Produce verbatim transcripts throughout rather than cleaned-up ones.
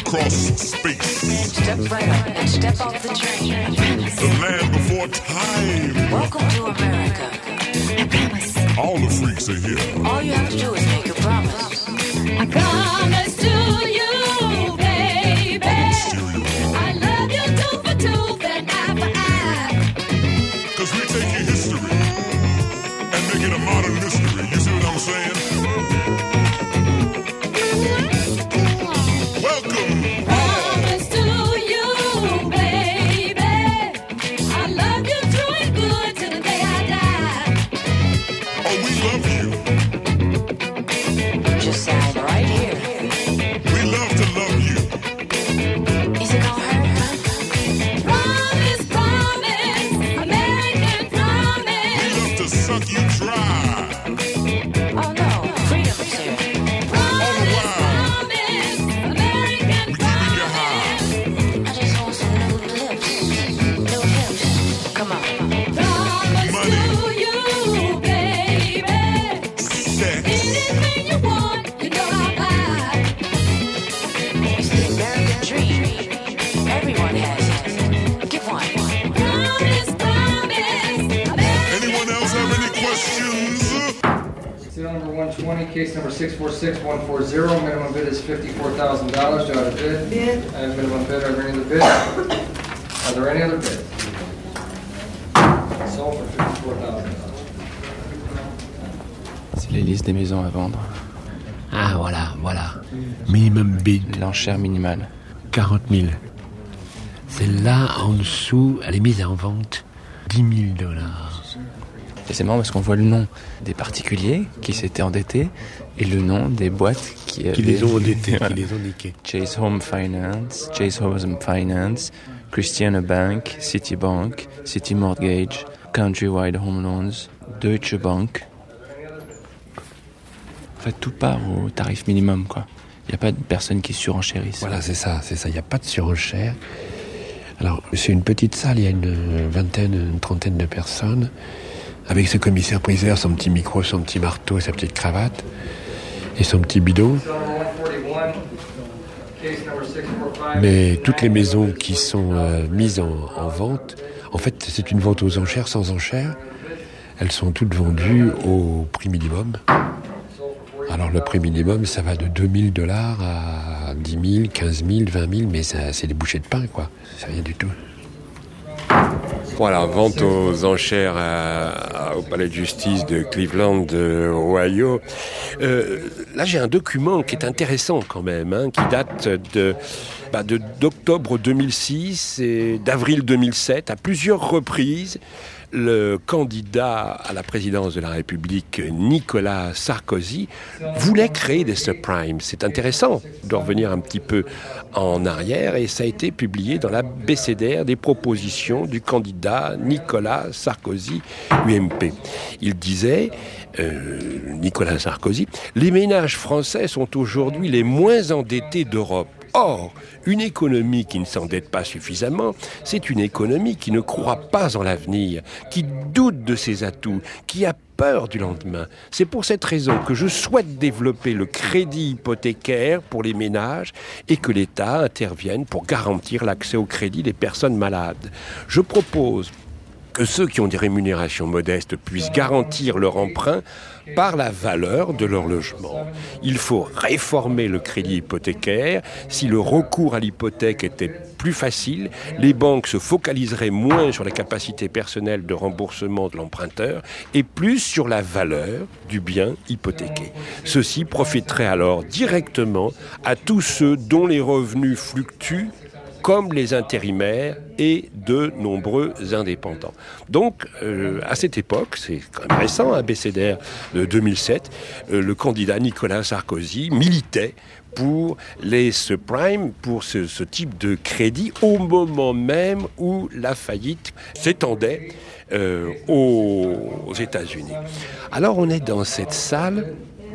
across space. Step right up and step off the train. The land before time. Welcome to America. I promise. All the freaks are here. All you have to do is make a promise. I promise to you, baby. I love you tooth for tooth and eye for eye. Cause we take your history and make it a modern mystery. You see what I'm saying? Welcome. Promise to you, baby. I love you true and good till the day I die. Oh, we love you. Just sign right here. We love to love you. Is it gonna hurt? Promise, promise, American We promise. love to suck you dry. Oh no, freedom is here. Promise, wow. promise, American We keeping you high. promise. I just want some new lips, new hips. Come on. Promise Money. to you, baby. Sex. Anything you want, you know I'll buy. It's the American dream. Everyone has it. Give one. Promise, promise, American Anyone else have any questions? Serial number one twenty, case number six four six one four zero, minimum bid is fifty-four thousand dollars. Do I have a bid? Bid. I have minimum bid. Are there any other bids? Are there any other bids? Sold for fifty-four thousand dollars. C'est les listes des maisons à vendre. Ah, voilà, voilà. Minimum bid, L'enchère minimale. quarante mille. Celle-là, en dessous, elle est mise en vente dix mille dollars. Et c'est marrant parce qu'on voit le nom des particuliers qui s'étaient endettés et le nom des boîtes qui, Qui avaient- les ont endettés, qui Voilà. les ont niqués. Chase Home Finance, Chase Home Finance, Christiana Bank, Citibank, City Mortgage, Countrywide Home Loans, Deutsche Bank. En fait, tout part au tarif minimum, quoi. Il n'y a pas de personnes qui surenchérissent. Voilà, c'est ça, c'est ça. Il n'y a pas de surenchère. Alors, c'est une petite salle, il y a une vingtaine, une trentaine de personnes, avec ce commissaire-priseur, son petit micro, son petit marteau, sa petite cravate, et son petit bidon. Serial number one forty-one, case number six four five. Mais toutes les maisons qui sont euh, mises en, en vente, en fait, c'est une vente aux enchères, sans enchères. Elles sont toutes vendues au prix minimum. Alors le prix minimum, ça va de deux mille dollars à dix mille, quinze mille, vingt mille, mais ça, c'est des bouchées de pain, quoi. C'est rien du tout. Voilà, vente aux enchères à- à- au palais de justice de Cleveland, de Ohio. Euh, là, j'ai un document qui est intéressant quand même, hein, qui date de, bah, de- d'octobre deux mille six et d'avril deux mille sept. À plusieurs reprises, le candidat à la présidence de la République, Nicolas Sarkozy, voulait créer des subprimes. C'est intéressant de revenir un petit peu en arrière et ça a été publié dans l'abécédaire des propositions du candidat Nicolas Sarkozy, U M P. Il disait, euh, Nicolas Sarkozy, « Les ménages français sont aujourd'hui les moins endettés d'Europe. Or, une économie qui ne s'endette pas suffisamment, c'est une économie qui ne croit pas en l'avenir, qui doute de ses atouts, qui a peur du lendemain. C'est pour cette raison que je souhaite développer le crédit hypothécaire pour les ménages et que l'État intervienne pour garantir l'accès au crédit des personnes malades. Je propose que ceux qui ont des rémunérations modestes puissent garantir leur emprunt par la valeur de leur logement. Il faut réformer le crédit hypothécaire. Si le recours à l'hypothèque était plus facile, les banques se focaliseraient moins sur la capacité personnelle de remboursement de l'emprunteur et plus sur la valeur du bien hypothéqué. Ceci profiterait alors directement à tous ceux dont les revenus fluctuent, comme les intérimaires et de nombreux indépendants. Donc, euh, à cette époque, c'est quand même récent, abécédaire de deux mille sept, euh, le candidat Nicolas Sarkozy militait pour les subprimes, pour ce, ce type de crédit, au moment même où la faillite s'étendait euh, aux États-Unis. Alors, on est dans cette salle.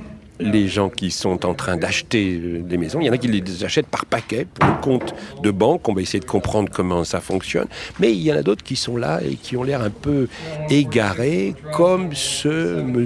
Les gens qui sont en train d'acheter des maisons, il y en a qui les achètent par paquet pour le compte de banque. On va essayer de comprendre comment ça fonctionne. Mais il y en a d'autres qui sont là et qui ont l'air un peu égarés, comme ce monsieur